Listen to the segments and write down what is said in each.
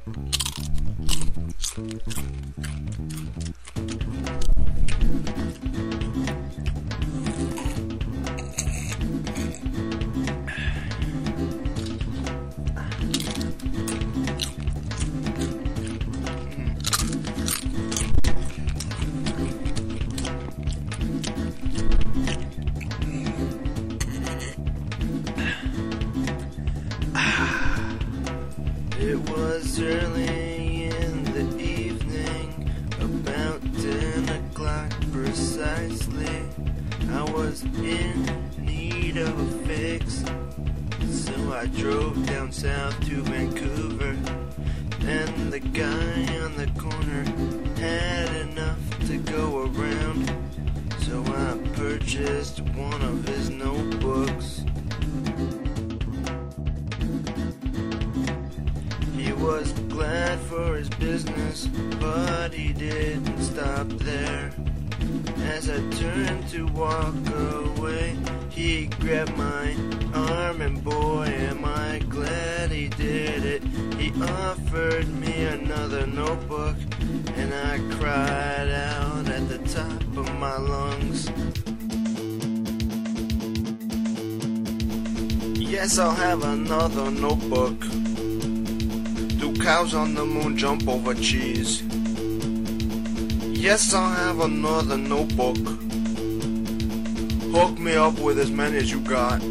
It was early in the evening, about 10 o'clock precisely. I was in need of a fix, so I drove down south to Vancouver. And the guy on the corner had enough to go around, so I purchased one of his notebooks. He was glad for his business, but he didn't stop there. As I turned to walk away, he grabbed my arm, and boy, am I glad he did it. He offered me another notebook, and I cried out at the top of my lungs. Yes, I'll have another notebook. Do cows on the moon jump over cheese? Yes, I'll have another notebook. Hook me up with as many as you got.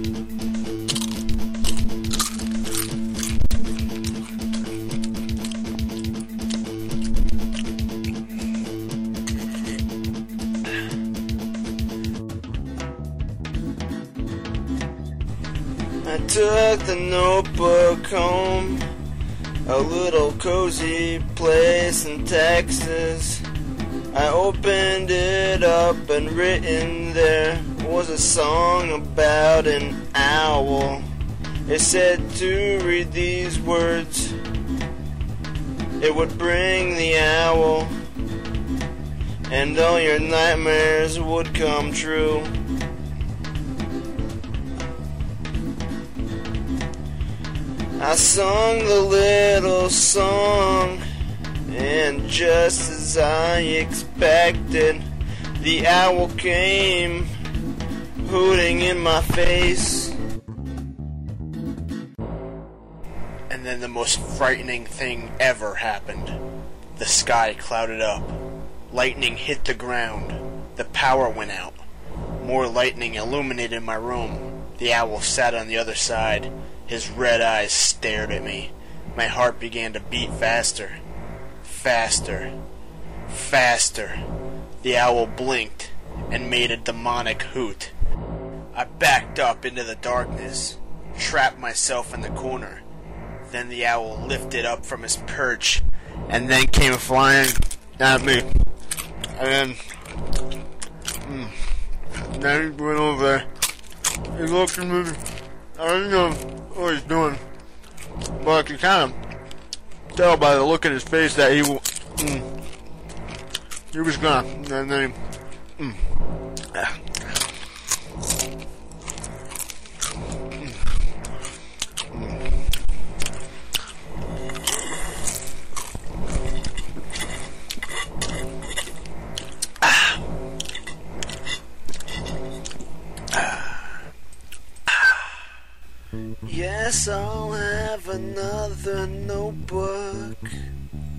I took the notebook home, a little cozy place in Texas. I opened it up, and written there was a song about an owl. It said to read these words, it would bring the owl, and all your nightmares would come true. I sung the little song, and just as I expected, the owl came, hooting in my face. And then the most frightening thing ever happened. The sky clouded up. Lightning hit the ground. The power went out. More lightning illuminated my room. The owl sat on the other side. His red eyes stared at me. My heart began to beat faster. Faster. Faster. The owl blinked and made a demonic hoot. I backed up into the darkness, trapped myself in the corner. Then the owl lifted up from his perch and then came flying at me. And then he went over there. He looked at me. I don't know what he's doing, but I could kind of tell by the look in his face that he was gonna, and then he, Yes, I'll have another notebook.